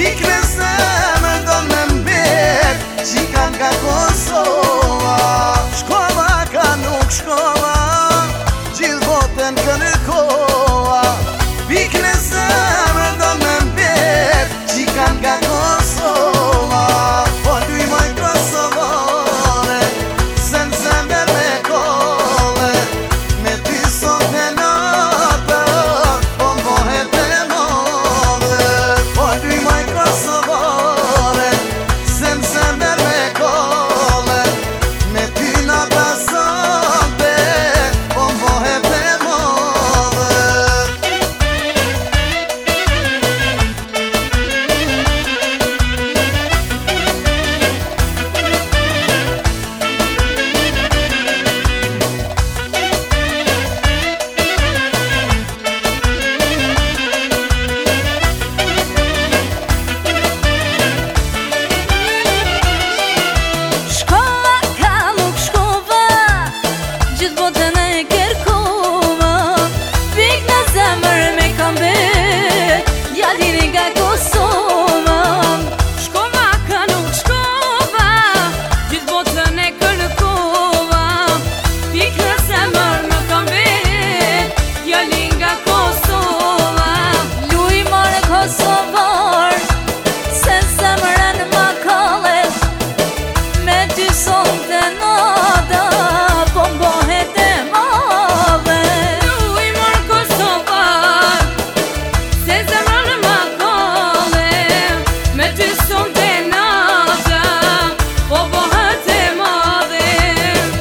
Pikë në zemër do në mbet që kanë nga Kosova. Shkova ka nuk shkova, gjithë botën kërkova. Pikë në zemër do në mbet që kanë nga Kosova. Po luj moj Kosovare, se në zemër me kole, me ty sot e natë, po mbohet e modhe. Po luj moj Kosovare,